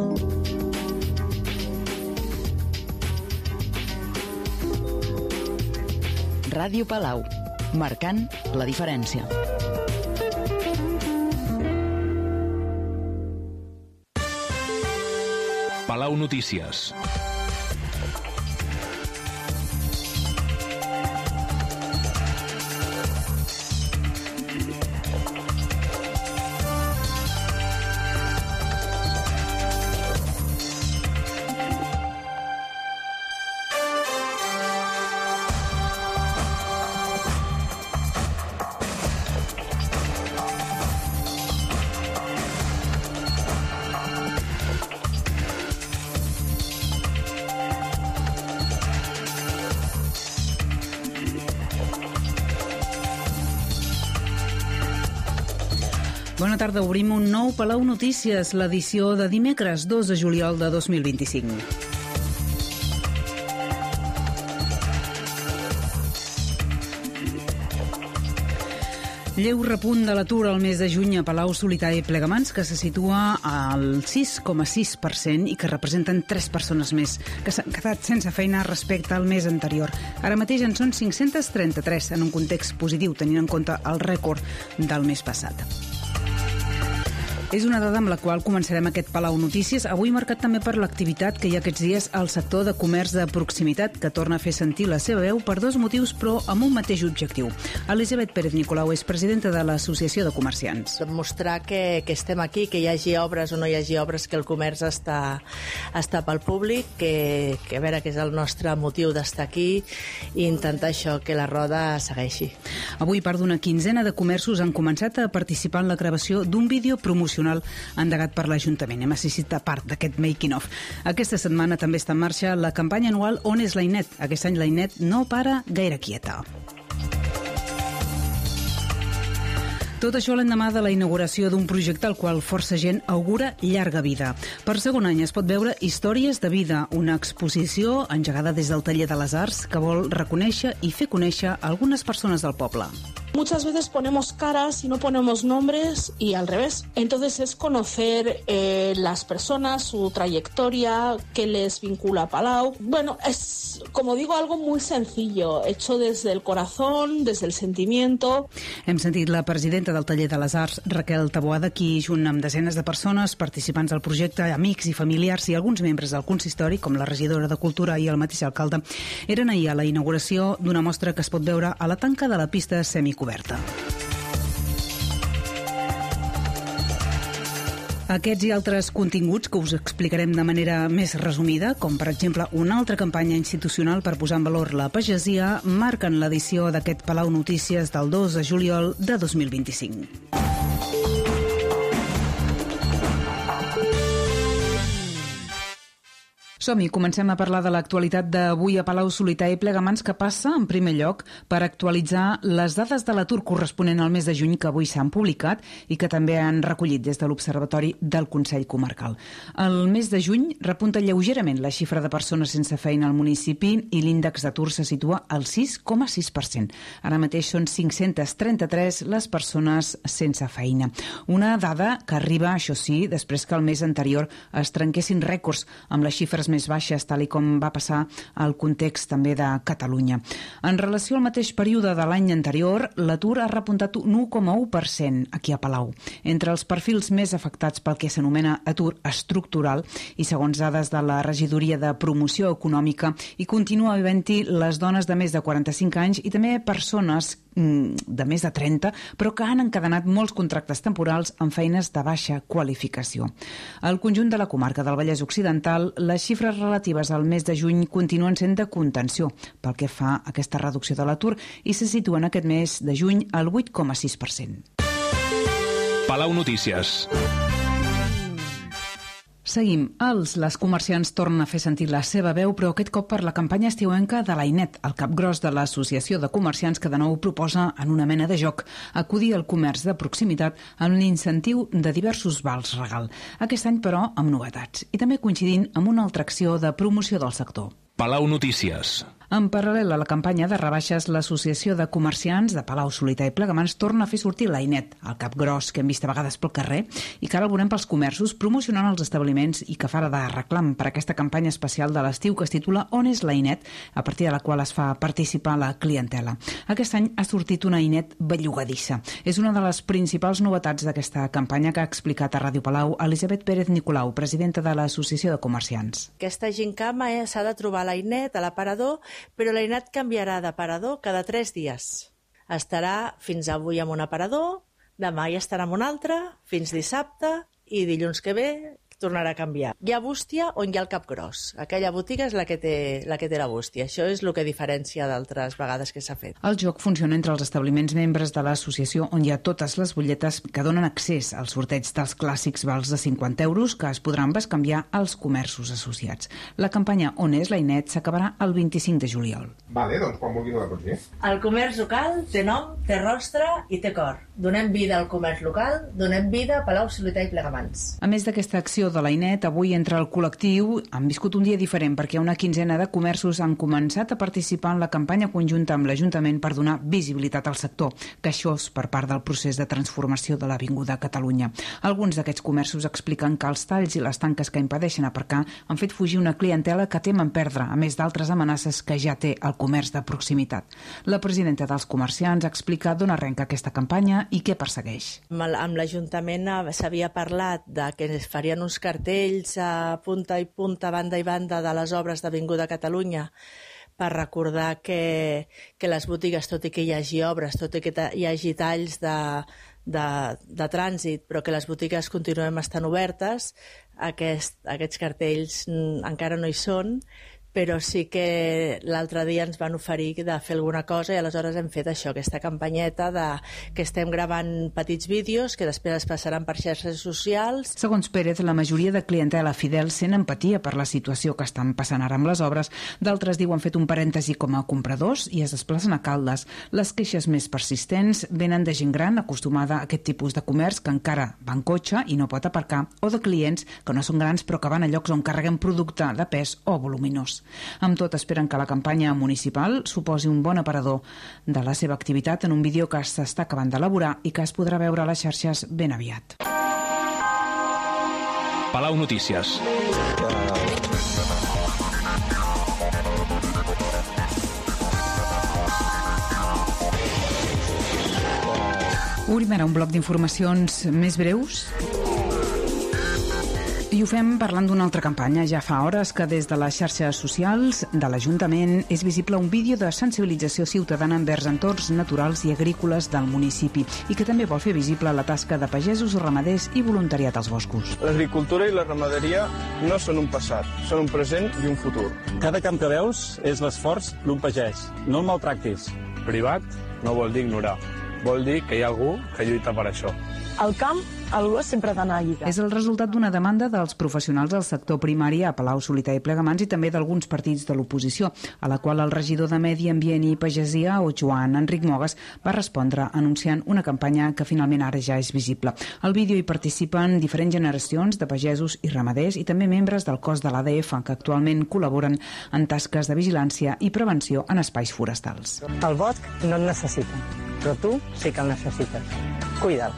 Ràdio Palau, marcant la diferència. Palau Notícies. Bona tarda, obrim un nou Palau Notícies, l'edició de dimecres 2 de juliol de 2025. Lleu repunt de l'atur al mes de juny a Palau-solità i Plegamans, que se situa al 6,6% i que representen 3 persones més que s'han quedat sense feina respecte al mes anterior. Ara mateix en són 533, en un context positiu, tenint en compte el rècord del mes passat. És una dada amb la qual començarem aquest Palau Notícies, avui marcat també per l'activitat que hi ha aquests dies al sector de comerç de proximitat, que torna a fer sentir la seva veu per 2 motius, però amb un mateix objectiu. Elisabet Pérez Nicolau és presidenta de l'Associació de Comerciants. Demostrar que estem aquí, que hi hagi obres o no hi hagi obres, que el comerç està pel públic, que a veure, que és el nostre motiu d'estar aquí i intentar això, que la roda segueixi. Avui part d'una quinzena de comerços han començat a participar en la gravació d'un vídeo promocional endegat per l'Ajuntament. Hem assistit a part d'aquest making of. Aquesta setmana també està en marxa la campanya anual On és l'Ainet? Aquest any l'Ainet no para gaire quieta. Tot això l'endemà de la inauguració d'un projecte al qual força gent augura llarga vida. Per segon any es pot veure Històries de vida, una exposició engegada des del Taller de les Arts que vol reconèixer i fer conèixer algunes persones del poble. Muchas veces ponemos caras y no ponemos nombres y al revés. Entonces es conocer las personas, su trayectoria, qué les vincula a Palau. Bueno, es, como digo, algo muy sencillo, hecho desde el corazón, desde el sentimiento. Hem sentit la presidenta del Taller de les Arts, Raquel Taboada, qui junt amb desenes de persones, participants del projecte, amics i familiars i alguns membres del consistori, com la regidora de Cultura i el mateix alcalde, eren ahir a la inauguració d'una mostra que es pot veure a la tanca de la pista semicoberta. Aquests i altres continguts que us explicarem de manera més resumida, com per exemple una altra campanya institucional per posar en valor la pagesia, marquen l'edició d'aquest Palau Notícies del 2 de juliol de 2025. Som-hi, comencem a parlar de l'actualitat d'avui a Palau-solità i Plegamans, que passa, en primer lloc, per actualitzar les dades de l'atur corresponent al mes de juny que avui s'han publicat i que també han recollit des de l'Observatori del Consell Comarcal. El mes de juny repunta lleugerament la xifra de persones sense feina al municipi i l'índex d'atur se situa al 6,6%. Ara mateix són 533 les persones sense feina. Una dada que arriba, això sí, després que el mes anterior es trenquessin rècords amb les xifres més baixes, tal i com va passar al context també de Catalunya. En relació al mateix període de l'any anterior, l'atur ha repuntat un 1,1% aquí a Palau. Entre els perfils més afectats pel que s'anomena atur estructural i segons dades de la Regidoria de Promoció Econòmica, hi continua havent-hi les dones de més de 45 anys i també persones de més de 30, però que han encadenat molts contractes temporals amb feines de baixa qualificació. Al conjunt de la comarca del Vallès Occidental, les xifres relatives al mes de juny continuen sent de contenció pel que fa a aquesta reducció de l'atur i se situen aquest mes de juny al 8,6%. Palau Notícies. Seguim. Les comerciants tornen a fer sentir la seva veu, però aquest cop per la campanya estiuenca de l'Ainet, el capgros de l'Associació de Comerciants, que de nou proposa en una mena de joc acudir al comerç de proximitat amb l'incentiu de diversos vals regal. Aquest any, però, amb novetats i també coincidint amb una altra acció de promoció del sector. Palau Notícies. En paral·lel a la campanya de rebaixes, l'Associació de Comerciants de Palau-solità i Plegamans torna a fer sortir l'Ainet, el cap gros que hem vist a vegades pel carrer i que ara el veurem pels comerços promocionant els establiments i que farà de reclam per aquesta campanya especial de l'estiu que es titula On és l'Ainet, a partir de la qual es fa participar la clientela. Aquest any ha sortit una Ainet bellugadissa. És una de les principals novetats d'aquesta campanya que ha explicat a Ràdio Palau Elisabet Pérez Nicolau, presidenta de l'Associació de Comerciants. Aquesta gincama s'ha de trobar l'Ainet a l'aparador, però l'Ainet canviarà d'aparador cada 3 dies. Estarà fins avui en un aparador, demà hi estarà en un altre, fins dissabte i dilluns que ve tornarà a canviar. Hi ha bústia on hi ha el cap gros. Aquella botiga és la que té la bústia. Això és el que diferencia d'altres vegades que s'ha fet. El joc funciona entre els establiments membres de l'associació on hi ha totes les butlletes que donen accés al sorteig dels clàssics vals de 50 euros que es podran bescanviar als comerços associats. La campanya On és l'Ainet s'acabarà el 25 de juliol. Vale, doncs quan vulguin la pots dir. El comerç local té nom, té rostre i té cor. Donem vida al comerç local, donem vida a Palau-solità i Plegamans. A més d'aquesta acció de l'Ainet, avui entre el col·lectiu han viscut un dia diferent perquè una quinzena de comerços han començat a participar en la campanya conjunta amb l'Ajuntament per donar visibilitat al sector, queixós per part del procés de transformació de l'Avinguda Catalunya. Alguns d'aquests comerços expliquen que els talls i les tanques que impedeixen aparcar han fet fugir una clientela que temen perdre, a més d'altres amenaces que ja té el comerç de proximitat. La presidenta dels comerciants explica d'on arrenca aquesta campanya i què persegueix. Amb l'Ajuntament s'havia parlat de que es farien uns cartells a punta i punta, banda i banda de les obres d'Avinguda Catalunya per recordar que les botigues, tot i que hi hagi obres, tot i que hi hagi talls de trànsit, però que les botigues continuem estant obertes, aquests cartells encara no hi són, però sí que l'altre dia ens van oferir de fer alguna cosa i aleshores hem fet això, aquesta campanyeta que estem gravant petits vídeos que després es passaran per xarxes socials. Segons Pérez, la majoria de clientela fidel sent empatia per la situació que estan passant ara amb les obres. D'altres diuen fet un parèntesi com a compradors i es desplacen a Caldes. Les queixes més persistents venen de gent gran acostumada a aquest tipus de comerç que encara va en cotxe i no pot aparcar, o de clients que no són grans però que van a llocs on carreguen producte de pes o voluminós. Amb tot, esperen que la campanya municipal suposi un bon aparador de la seva activitat en un vídeo que s'està acabant d'elaborar i que es podrà veure a les xarxes ben aviat. Palau Notícies. Obrim ara un bloc d'informacions més breus. I ho fem parlant d'una altra campanya. Ja fa hores que des de les xarxes socials de l'Ajuntament és visible un vídeo de sensibilització ciutadana envers entorns naturals i agrícoles del municipi i que també vol fer visible la tasca de pagesos, ramaders i voluntariat als boscos. L'agricultura i la ramaderia no són un passat, són un present i un futur. Cada camp que veus és l'esforç d'un pagès. No el maltractis. Privat no vol dir ignorar, vol dir que hi ha algú que lluita per això. El camp, algú sempre ha d'anar lligat. És el resultat d'una demanda dels professionals del sector primari a Palau-solità i Plegamans i també d'alguns partits de l'oposició, a la qual el regidor de Medi Ambient i Pagesia, o Joan Enric Mogues, va respondre anunciant una campanya que finalment ara ja és visible. Al vídeo hi participen diferents generacions de pagesos i ramaders i també membres del cos de l'ADF que actualment col·laboren en tasques de vigilància i prevenció en espais forestals. El bosc no et necessita, però tu sí que el necessites. Cuida'l.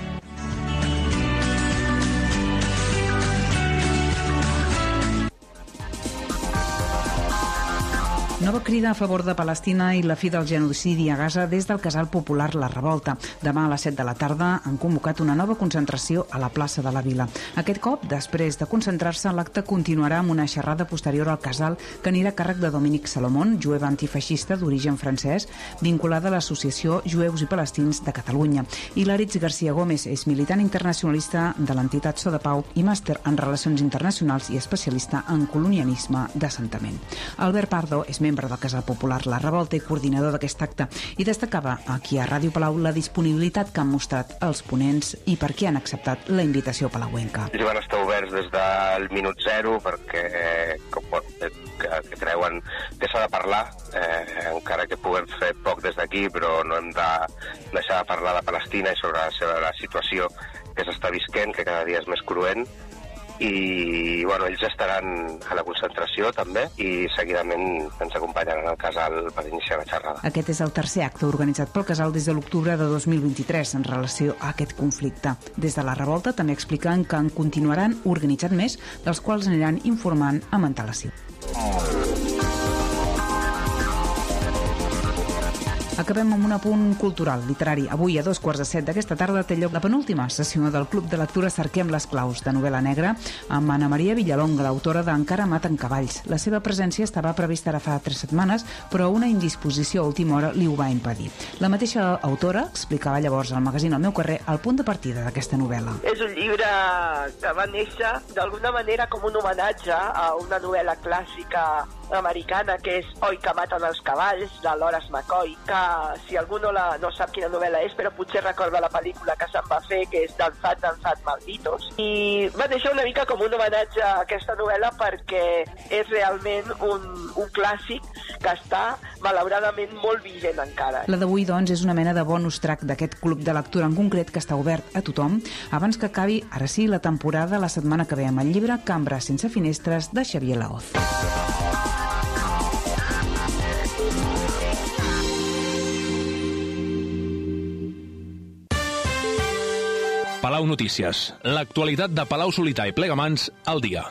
Nova crida a favor de Palestina i la fi del genocidi a Gaza des del Casal Popular La Revolta. Demà a les 7 de la tarda han convocat una nova concentració a la plaça de la Vila. Aquest cop, després de concentrar-se, l'acte continuarà amb una xerrada posterior al casal que anirà a càrrec de Dominic Salomón, jueu antifeixista d'origen francès, vinculada a l'Associació Jueus i Palestins de Catalunya. I l'Aritz García Gómez és militant internacionalista de l'entitat So de Pau i màster en Relacions Internacionals i especialista en colonialisme d'assentament. Albert Pardo és membre del Casal Popular La Revolta i coordinador d'aquest acte, i destacava aquí a Ràdio Palau la disponibilitat que han mostrat els ponents i per què han acceptat la invitació palauenca. Ells van estar oberts des del minut zero perquè que creuen que s'ha de parlar, encara que puguem fer poc des d'aquí, però no hem de deixar de parlar de Palestina i sobre la situació que s'està visquent, que cada dia és més cruent, i bueno, ells estaran a la concentració també i seguidament ens acompanyaran al casal per iniciar la xerrada. Aquest és el tercer acte organitzat pel casal des de l'octubre de 2023 en relació a aquest conflicte. Des de la revolta també expliquen que en continuaran organitzant més, dels quals aniran informant amb antelació. Acabem amb un apunt cultural, literari. Avui, a 7:15 d'aquesta tarda, té lloc la penúltima sessió del Club de Lectura Cerquem les claus, de novel·la negra, amb Anna Maria Villalonga, l'autora d'Encara maten cavalls. La seva presència estava prevista ara fa 3 setmanes, però una indisposició a última hora li ho va impedir. La mateixa autora explicava llavors al magazín El meu carrer el punt de partida d'aquesta novel·la. És un llibre que va néixer d'alguna manera com un homenatge a una novel·la clàssica americana que és Oi que maten els cavalls, de Horace McCoy, que si algú no sap quina novel·la és, però potser recorda la pel·lícula que se'n va fer, que és Danzad Malditos. I va deixar una mica com un homenatge a aquesta novel·la perquè és realment un clàssic que està, malauradament, molt vigent encara. La d'avui, doncs, és una mena de bonus track d'aquest club de lectura en concret que està obert a tothom abans que acabi, ara sí, la temporada la setmana que ve amb el llibre Cambra sense finestres de Xavier Laoz. Palau Notícies. L'actualitat de Palau-solità i Plegamans al dia.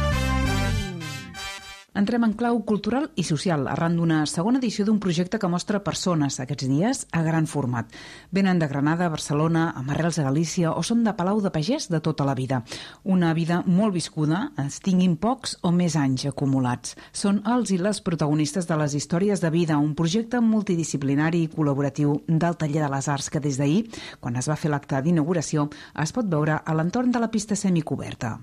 Entrem en clau cultural i social, arran d'una segona edició d'un projecte que mostra persones aquests dies a gran format. Venen de Granada, Barcelona, amb arrels a Galícia o són de Palau de Pagès de tota la vida. Una vida molt viscuda, es tinguin pocs o més anys acumulats. Són els i les protagonistes de les històries de vida, un projecte multidisciplinari i col·laboratiu del Taller de les Arts que des d'ahir, quan es va fer l'acte d'inauguració, es pot veure a l'entorn de la pista semicoberta.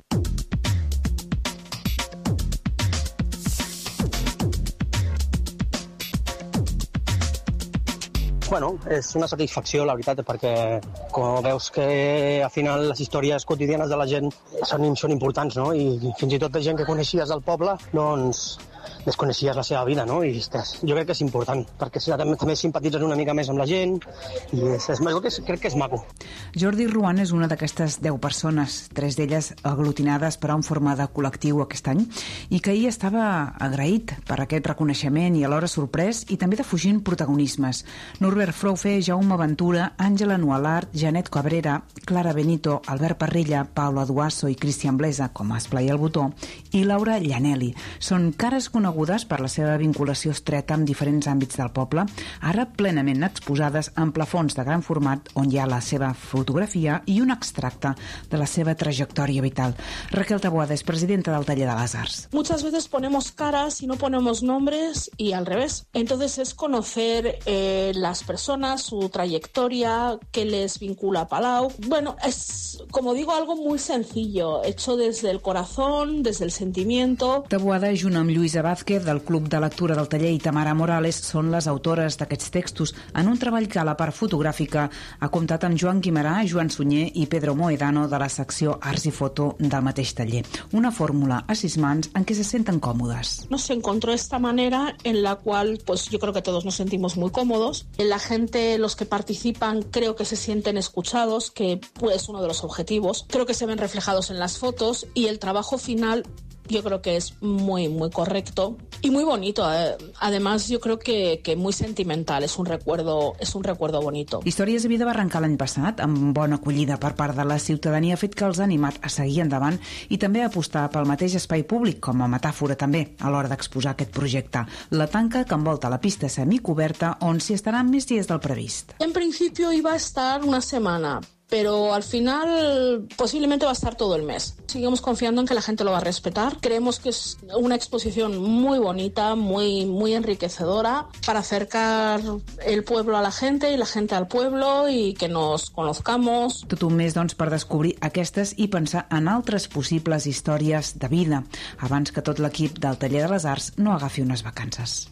Bueno, és una satisfacció, la veritat, perquè com veus que al final les històries quotidianes de la gent són importants, no? I fins i tot de gent que coneixies del poble, doncs desconeixies la seva vida, no? I ostres, jo crec que és important, perquè també simpatitzes una mica més amb la gent i crec que és maco. Jordi Ruan és una d'aquestes 10 persones, 3 d'elles aglutinades per a un forma de col·lectiu aquest any, i que ahir estava agraït per aquest reconeixement i alhora sorprès i també defugint protagonismes. Norbert Froufe, Jaume Ventura, Àngela Nualart, Janet Cabrera, Clara Benito, Albert Parrilla, Paula Duasso i Cristian Blesa, com a Esplai al Botó, i Laura Llanelli. Són cares conegudes per la seva vinculació estreta amb diferents àmbits del poble, ara plenament exposades en plafons de gran format on hi ha la seva fotografia i un extracte de la seva trajectòria vital. Raquel Taboada és presidenta del Taller de les Arts. Muchas veces ponemos caras y no ponemos nombres y al revés. Entonces es conocer las personas, su trayectoria, qué les vincula a Palau. Bueno, es, como digo, algo muy sencillo, hecho desde el corazón, desde el sentimiento. Taboada, junt amb Lluïsa Vázquez, del Club de Lectura del Taller, i Tamara Morales, són les autores d'aquests textos en un treball que a la part fotogràfica ha comptat amb Joan Guimarà, Joan Sunyer i Pedro Moedano de la secció Arts i Foto del mateix taller. Una fórmula a 6 mans en què se senten còmodes. Nos encontró esta manera en la cual, pues yo creo que todos nos sentimos muy cómodos. La gente, los que participan, creo que se sienten escuchados, que es uno de los objetivos. Creo que se ven reflejados en las fotos y el trabajo final yo creo que es muy, muy correcto y muy bonito. Además, yo creo que muy sentimental. Es un recuerdo bonito. Històries de vida va arrencar l'any passat amb bona acollida per part de la ciutadania, fet que els ha animat a seguir endavant i també a apostar pel mateix espai públic com a metàfora també a l'hora d'exposar aquest projecte. La tanca que envolta la pista semicoberta on s'hi estaran més dies del previst. En principio iba a estar una semana, pero al final posiblemente va a estar todo el mes. Seguimos confiando en que la gente lo va a respetar. Creemos que es una exposición muy bonita, muy, muy enriquecedora para acercar el pueblo a la gente y la gente al pueblo y que nos conozcamos. Tot un mes, doncs, per descobrir aquestes i pensar en altres possibles històries de vida abans que tot l'equip del Taller de les Arts no agafi unes vacances.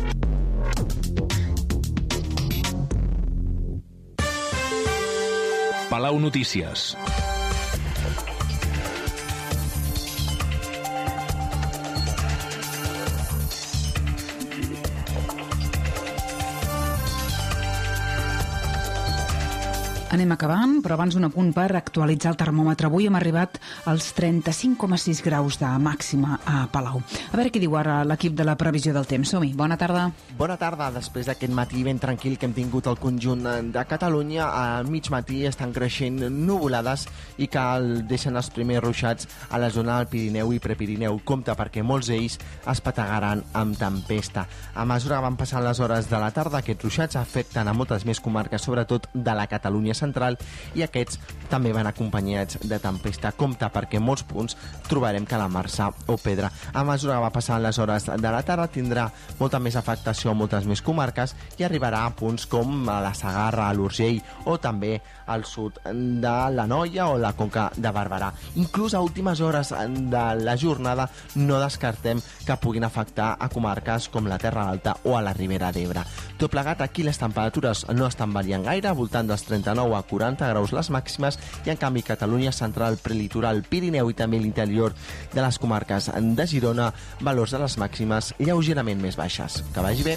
Palau Notícies. Anem acabant, però abans un apunt per actualitzar el termòmetre. Avui hem arribat als 35,6 graus de màxima a Palau. A veure què diu ara l'equip de la previsió del temps. Som-hi, bona tarda. Bona tarda. Després d'aquest matí ben tranquil que hem tingut al conjunt de Catalunya, al mig matí estan creixent nuvolades i que deixen els primers ruixats a la zona del Pirineu i Prepirineu. Compte perquè molts d'ells es petegaran amb tempesta. A mesura que van passant les hores de la tarda, aquests ruixats afecten a moltes més comarques, sobretot de la Catalunya central, i aquests també van acompanyats de tempesta. Compte perquè en molts punts trobarem calamarsa o pedra. A mesura que va passant les hores de la tarda tindrà molta més afectació a moltes més comarques i arribarà a punts com a la Segarra, a l'Urgell o també al sud de l'Anoia o la Conca de Barberà. Inclús a últimes hores de la jornada no descartem que puguin afectar a comarques com la Terra Alta o a la Ribera d'Ebre. Tot plegat, aquí les temperatures no estan variant gaire, voltant dels 39 a 40 graus les màximes, i en canvi Catalunya central, prelitoral, Pirineu i també l'interior de les comarques de Girona, valors de les màximes lleugerament més baixes. Que vagi bé.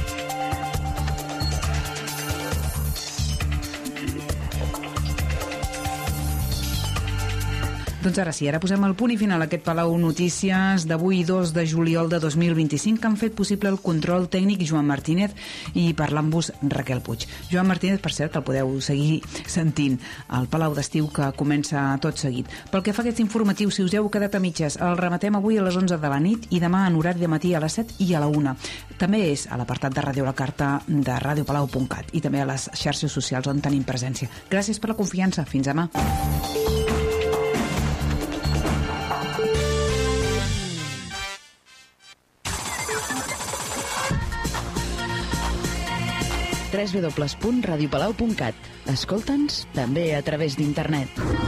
Doncs ara sí, ara posem el punt i final a aquest Palau Notícies d'avui 2 de juliol de 2025 que han fet possible el control tècnic Joan Martínez i parlant-vos Raquel Puig. Joan Martínez, per cert, el podeu seguir sentint al Palau d'Estiu que comença tot seguit. Pel que fa a aquest informatiu, si us heu quedat a mitges, el rematem avui a les 11 de la nit i demà en horari de matí a les 7 i a la 1. També és a l'apartat de Ràdio La Carta de radiopalau.cat i també a les xarxes socials on tenim presència. Gràcies per la confiança. Fins demà. www.radiopalau.cat. Escolta'ns també a través d'internet.